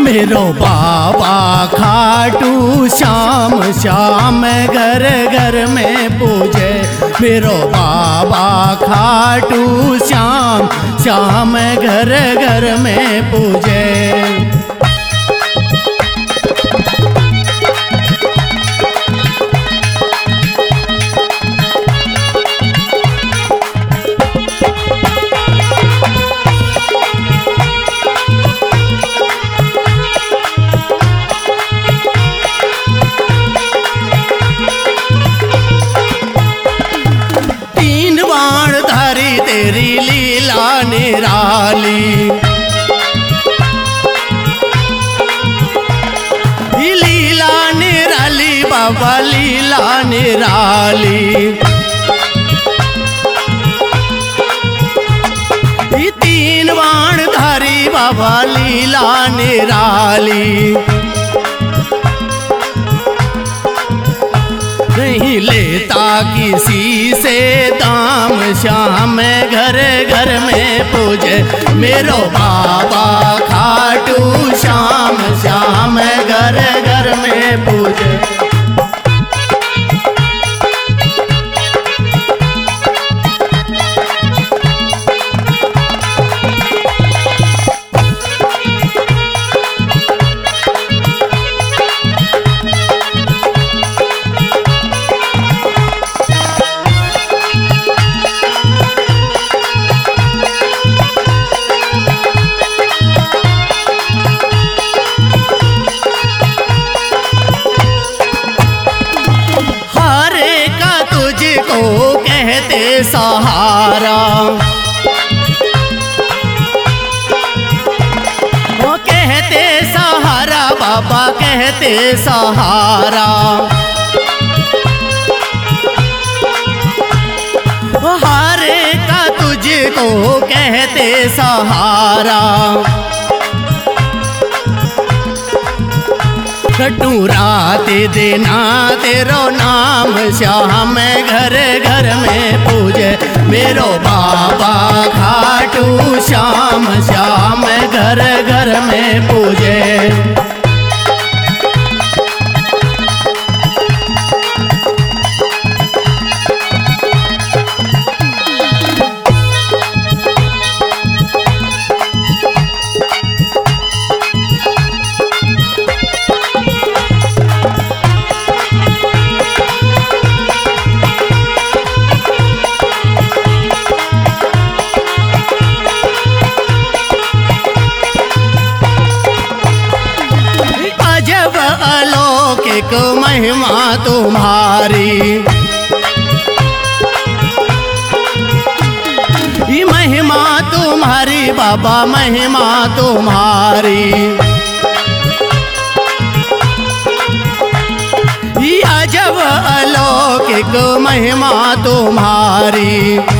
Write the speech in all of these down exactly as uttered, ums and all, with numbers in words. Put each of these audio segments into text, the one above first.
मेरो बाबा खाटू श्याम श्याम घर घर में पूजे। मेरो बाबा खाटू श्याम श्याम घर घर में पूजे। तेरी लीला निराली, लीला निराली बाबा लीला निराली। तीन बाण धारी बाबा लीला निराली। नहीं लेता किसी से दाम श्याम घर घर में पूजे। मेरो बाबा खाटू श्याम श्याम घर घर में पूजे। कहते सहारा, वो कहते सहारा बाबा कहते सहारा। हारे का तुझको कहते सहारा। कटू रात देना तेरो नाम श्याम घर घर में पूजे। मेरो बाबा खाटू श्याम श्याम घर घर में पूजे। अलौकिक महिमा तुम्हारी, ये महिमा तुम्हारी बाबा महिमा तुम्हारी। ये अजब अलौकिक महिमा तुम्हारी।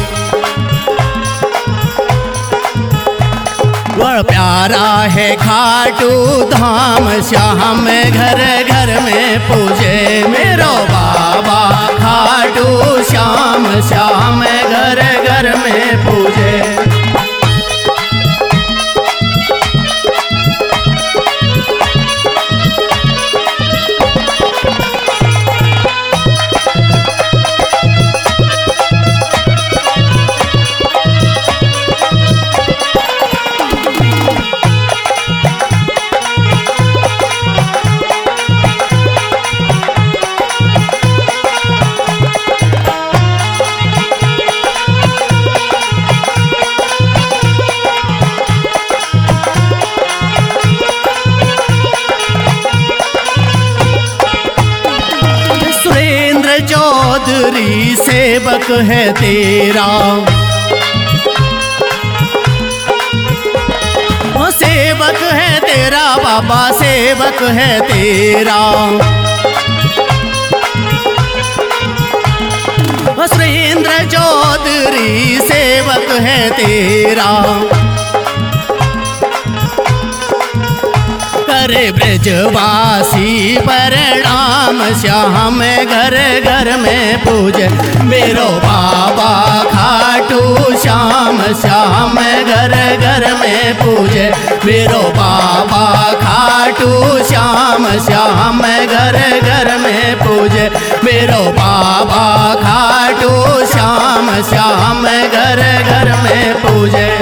बड़ प्यारा है खाटू धाम श्याम घर घर में पूजे। मेरो बाबा खाटू श्याम श्याम घर घर में पूजे। चौधरी सेवक है तेरा, वो सेवक है तेरा बाबा सेवक है तेरा। सुरेंद्र चौधरी सेवक है तेरा। करे ब्रजवासी प्रणाम श्याम घर घर में पूजे। मेरो बाबा खाटू श्याम श्याम घर घर में पूजे। मेरो बाबा खाटू खाटू श्याम श्याम घर घर में पूजे मेरो बाबा खाटू श्याम श्याम घर घर में पूजे।